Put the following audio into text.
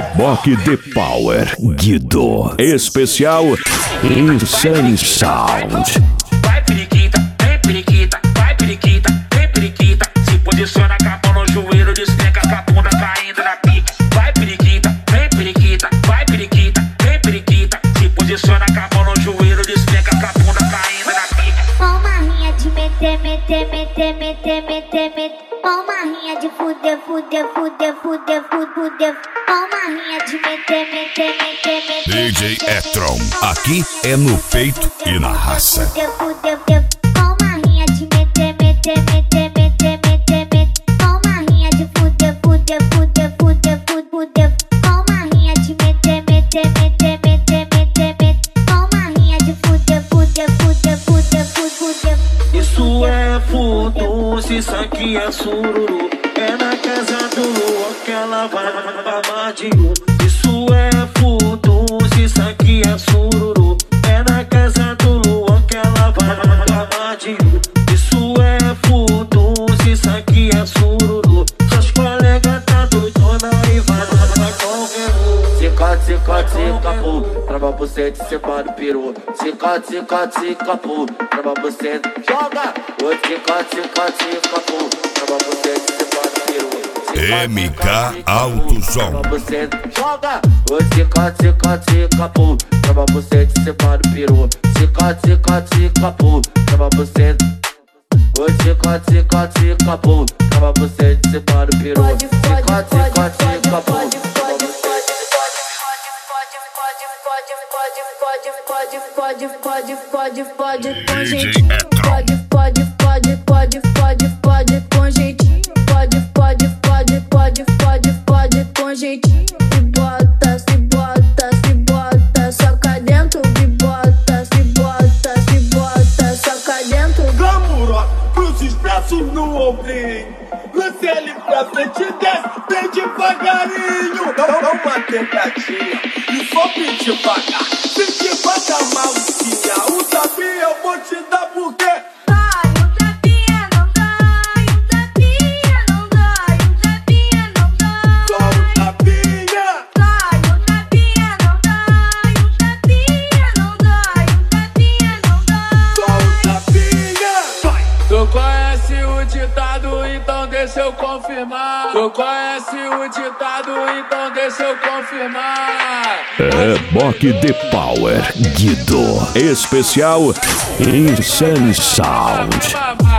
Reboque The Power Guido. Especial Insane Sound. Vai periquita, vem periquita, vai periquita, vem periquita. Se posiciona com a mão no joelho, despenca com a bunda caindo na pica. Vai periquita, vem periquita, vai periquita, vem periquita. Se posiciona com a mão no joelho, despenca com a bunda caindo na pica. Uma rinha de meter, meter, meter, meter, meter, meter. Uma rinha de fuder, fuder, fuder, fuder, fuder. Uma rinha de meter, meter, meter, meter. DJ E-Tron, aqui é no peito e na raça. Uma rinha de meter, meter, meter, meter, meter, meter. Uma rinha de fuder, fuder, fuder, fuder, fuder. Uma rinha de meter, meter, meter, meter, meter, meter. Uma rinha de fuder, fuder, fuder, fuder, fuder. Isso é furdunço, isso aqui é sururu. É na casa do Luan que ela vai mamar de um. Isso é furdunço, isso aqui é sururu. É na casa do Luan que ela vai mamar de um. Isso é furdunço, isso aqui é sururu. Suas colegas tá doidona e vai mamar qualquer um. Cica, cica, cica, pô. Trava você de cima do peru. Cica, cica, cica, pô. Trava você, joga. Oi, cica, cica, cica, pô. Trava você de cima do peru. MK Alto Som. Você joga. Oi, cica, cica, cica, pô. Trava você de cima do peru. Cica, cica, cica, pô. Trava você. Oi, cica, cica, cica, pô. Trava você de cima do peru. Cica, cica, cica, pô. Pode com jeitinho, pode com jeitinho, pode com jeitinho. Se bota, se bota, se bota, soca dentro, se bota, se bota, se bota, soca dentro. Glamourosa, cruz expressos no ombrinho. Lance ele pra frente e desce, bem devagarinho. Não uma tentativa, e só bem devagar. Se devagar, maluquinha, o tapinha eu vou te dar porque Vai, o tapinha não dá, o tapinha não dá, o tapinha não dá. só o tapinha. Vai, o tapinha não dá, o tapinha não dá, o tapinha não dá. Só o tapinha. Vai. Tu conhece o ditado, então deixa eu confirmar. Tu conhece o ditado, então deixa eu confirmar. Reboque The Power Guido. Especial Insane Sound.